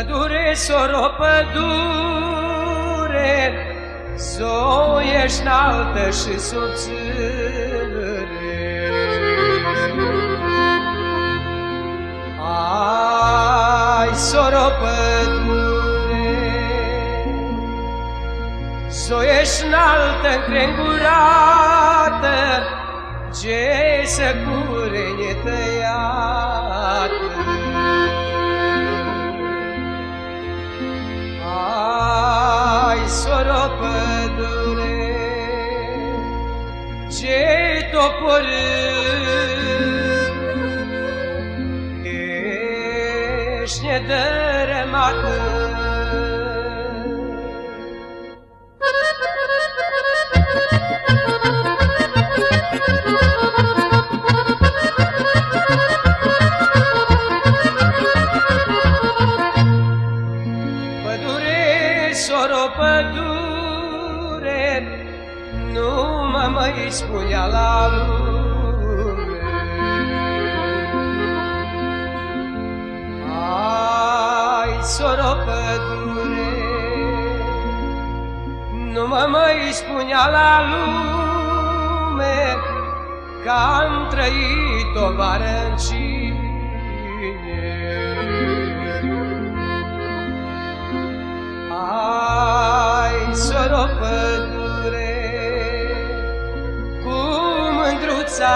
Pădure, soro, pădure, s-o ești înaltă și subțire. Ai, soro, pădure, s-o ești înaltă, încrengurată, ce să curene tăiată. Ai, soro, pădure, ce toporât, ești nedărămată. Soro, pădure, nu mă mai spunea la lume. Ai, soro, pădure, nu mă mai spunea la lume că-am trăit o vară în cine. Ai, soro, pădure, cu mândruța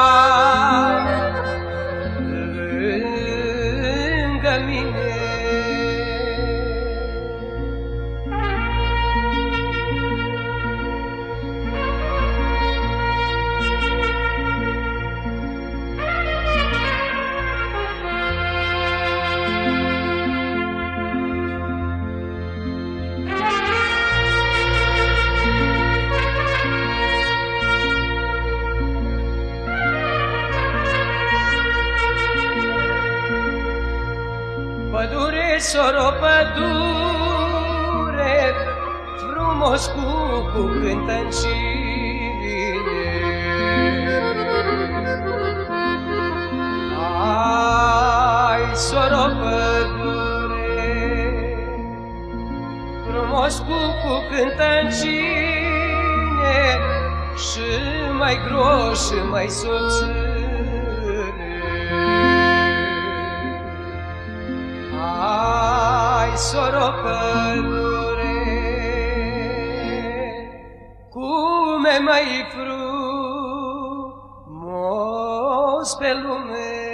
lângă mine. Pădure, soro, pădure, frumos cucu cântă în cine. Ai, soro, pădure, frumos cucu cântă în cine, și mai gros și mai subțire. Ai, soro, pădure, cum e mai frumos pe lume.